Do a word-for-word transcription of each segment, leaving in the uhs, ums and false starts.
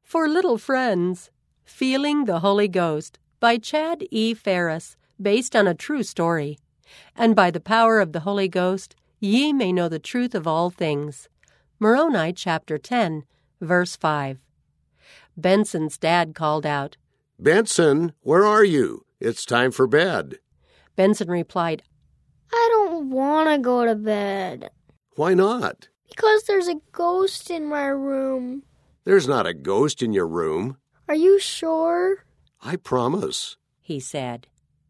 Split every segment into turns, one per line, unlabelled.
For Little Friends, Feeling the Holy Ghost by Chad E. Ferris, based on a true story. And by the power of the Holy Ghost, ye may know the truth of all things. Moroni chapter ten, verse five. Benson's dad called out,
"Benson, where are you? It's time for bed."
Benson replied,
"I don't want to go to bed."
"Why not?"
"Because there's a ghost in my room."
"There's not a ghost in your room."
"Are you sure?"
"I promise,"
he said.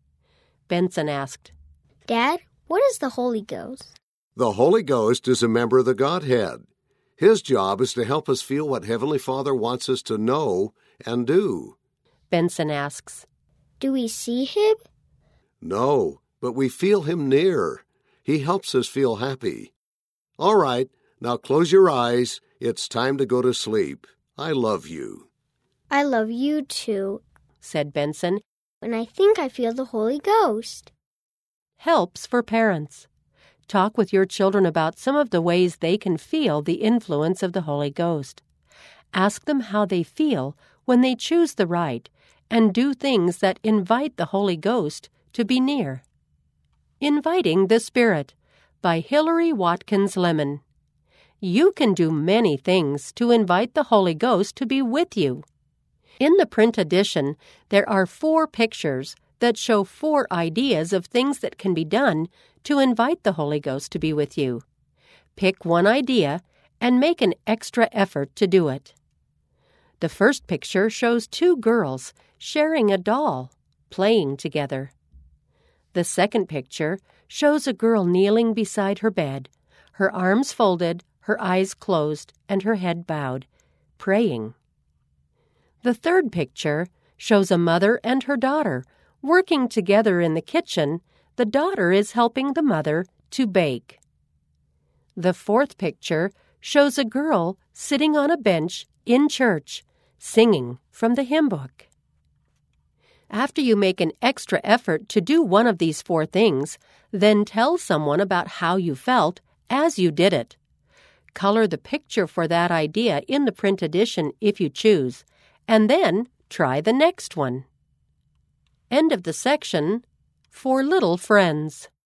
Benson asked,
"Dad, what is the Holy Ghost?"
"The Holy Ghost is a member of the Godhead. His job is to help us feel what Heavenly Father wants us to know and do."
Benson asks,
"Do we see him?"
"No, but we feel him near. He helps us feel happy. All right, now close your eyes. It's time to go to sleep. I love you."
"I love you too,"
said Benson.
"and I think I feel the Holy Ghost."
Helps for parents. Talk with your children about some of the ways they can feel the influence of the Holy Ghost. Ask them how they feel when they choose the right and do things that invite the Holy Ghost to be near. Inviting the Spirit by Hillary Watkins Lemon. You can do many things to invite the Holy Ghost to be with you. In the print edition, there are four pictures that show four ideas of things that can be done to invite the Holy Ghost to be with you. Pick one idea and make an extra effort to do it. The first picture shows two girls sharing a doll, playing together. The second picture shows a girl kneeling beside her bed, her arms folded, her eyes closed, and her head bowed, praying. The third picture shows a mother and her daughter working together in the kitchen. The daughter is helping the mother to bake. The fourth picture shows a girl sitting on a bench in church, singing from the hymn book. After you make an extra effort to do one of these four things, then tell someone about how you felt as you did it. Color the picture for that idea in the print edition if you choose, and then try the next one. End of the section. For Little Friends.